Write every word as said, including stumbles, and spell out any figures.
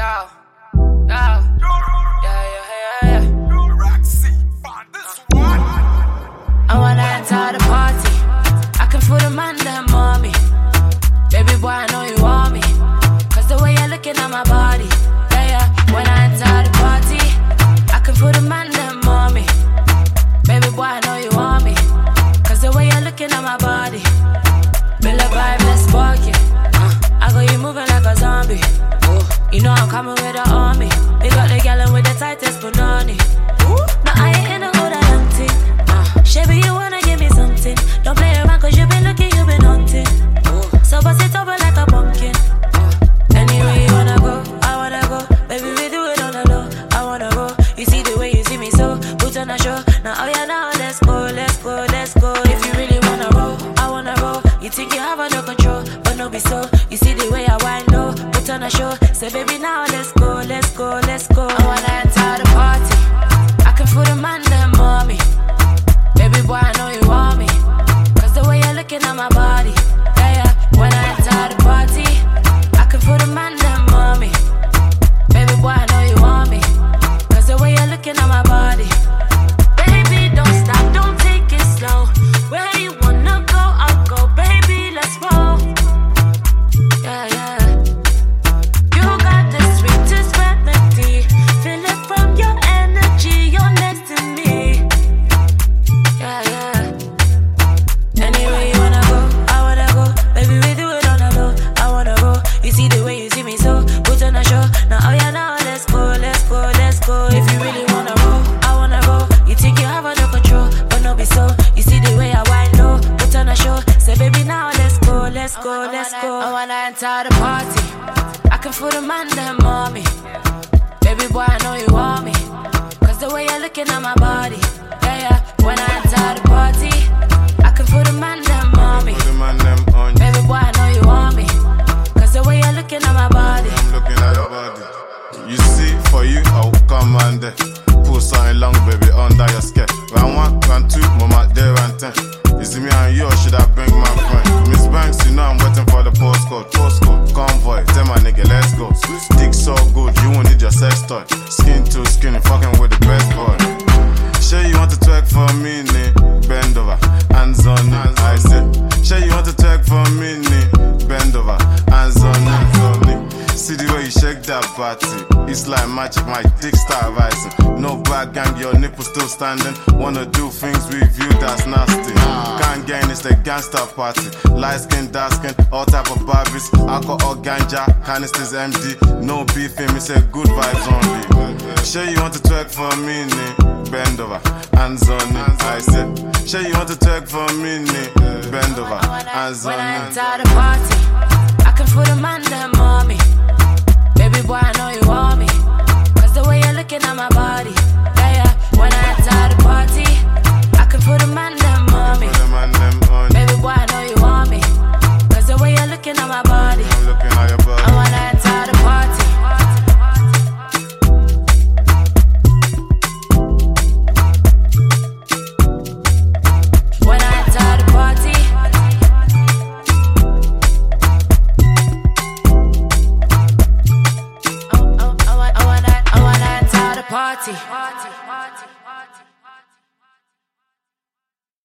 Yeah, yeah, yeah, yeah, yeah, yeah. I wanna enter the party. I can feel the man them on me. Baby boy, I know you want me. Cause the way you're looking at my body. Yeah, yeah. When I enter the party, I can feel the man them on me. Baby boy, I know you want me. Cause the way you're looking at my body. Build a vibe, let's spark it. uh, I got you moving like a zombie. You know I'm coming with an army. They got the gallon with the tightest banana. No, I ain't in a good hunting. uh, Shabby, you wanna give me something. Don't play around cause you been looking, you been hunting. So bust it over like a pumpkin. Anywhere you wanna go, I wanna go. Baby, we do it on the low, I wanna go. You see the way you see me, so put on a show. Now, oh yeah, now let's go, let's go, let's go. If you really wanna roll, I wanna roll. You think you have under control, but no be so. You see the way I wind low, put on a show. Say baby, now let's go, let's go, let's go. I wanna enter the party. I can feel the man them on me. Baby boy, I know you want me. Cause the way you're looking at my body. Yeah, yeah. When I enter the party, I can feel the man them on me. Baby boy, I know you want me. Cause the way you're looking at my body. Baby, don't stop, don't take it slow. Where you wanna go, I'll go. Baby, let's roll. Yeah, yeah. You got the sweetest remedy. Feel it from your energy, you're next to me. Yeah, yeah. Anywhere you wanna go, I wanna go. Baby, we do it on the low, I wanna go. You see the way you see me, so put on a show. Now, oh yeah, now let's go, let's go, let's go. If you really wanna roll, I wanna roll. You think you have under control, but no be so. You see the way I wind low, put on a show. Say baby, now let's go, let's go, let's go. I wanna enter the party. I can feel the man them on me. Baby boy, I know you want me. Cause the way you're looking at my body. Yeah, yeah. When I enter the party, I can feel the man them on me. Baby boy, I know you want me. Cause the way you're looking at my body. I'm looking at your body. You see, for you, I'll come and there. Pull something long, baby, under your skirt. Round one, round two, mama, there, round ten. You see me and you, or should I bring my friend? Miss Banks, you know I'm waiting for the postcode. Postcode, convoy, tell my nigga, let's go. Dick so good, you won't need your sex toy. Skin to skin, fucking with the best boy. Sure you want to twerk for me, ne? Bend over, hands on it, I said. Sure you want to twerk for me, ne? Bend over, hands on it. See the way you shake that body. It's like magic, my dick start rising. No bad gang, your nipple still standing. Wanna do things with you, that's nasty. Can't gain, it's the gangster party. Light skin, dark skin, all type of Barbies. Alcohol, ganja, canisters empty. No beefing, me say good vibes only. Sure you want to twerk for me, ne? Bend over, hands on it, I said. Sure you want to twerk for me, ne? Bend over, hands on it. When I enter the party, I can feel the man them on me. Baby boy, I know you want me. Cause the way you're looking at my